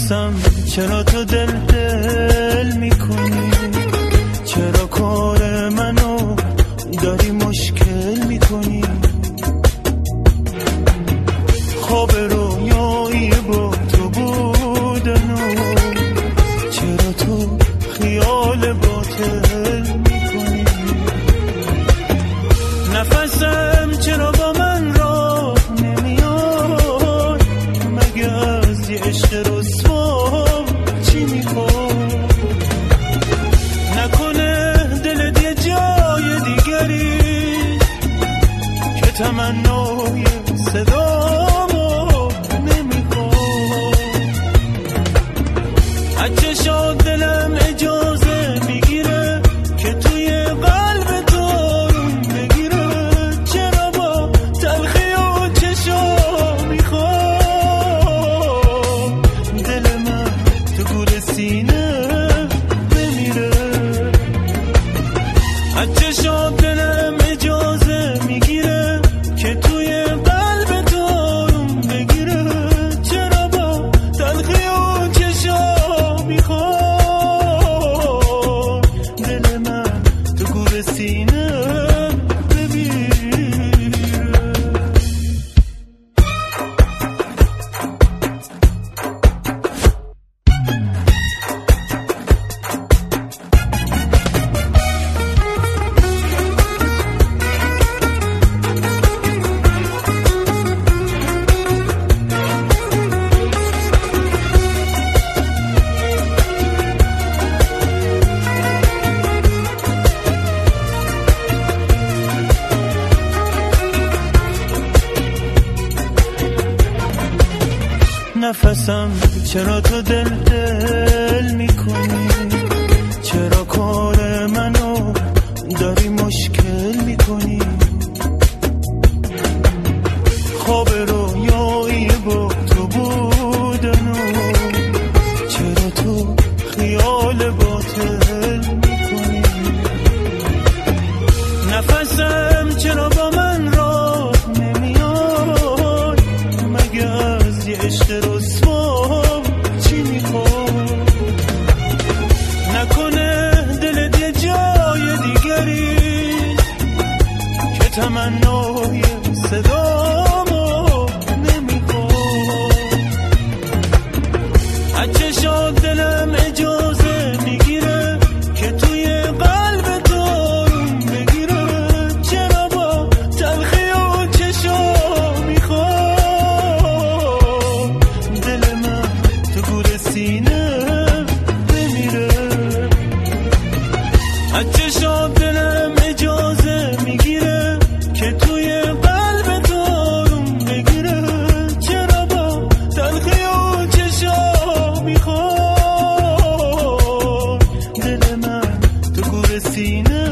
نفسم چرا تو دل میکنی؟ چرا کار منو داری مشکل میکنی؟ خواب رویایی با تو بودن و چرا تو خیال باطل میکنی؟ نفسم چرا با من راه نمیای؟ مگه از یه عشق رسوا چی میخوای؟ نکنه دلت یه جای دیگری که تمنای صدامو نمیخوای؟ از چشات دلم اجازه میگیره که توی قلب تو روم بگیره. چرا با تلخی و چشا میخوای دل من تو گور سینه بمیره؟ از چشات دلم اجازه میگیره که توی قلب تو روم بگیره. چرا با تلخی و چشا میخوای دل من تو گور سینه بمیره؟ نفسم چرا تو دل میکنی؟ چرا کار منو داری مشکل میکنی؟ خواب رویایی با تو بودن و چرا تو خیال باطل میکنی؟ نفسم چرا با من راه نمیای؟ مگه از یه عشق رسوا چی میخوای؟ نکنه دلت یه جای دیگری که تمنای صدامو نمیخوای؟ از چشات دلم اجازه میگیره که توی قلب تو روم بگیره. چرا با تلخی و چشا میخوای دل من تو گور سینه بمیره؟ از چشات دلم اجازه میگیره که توی قلب تو روم بگیره. چرا با تلخی و چشا میخوای دل من تو گور سینه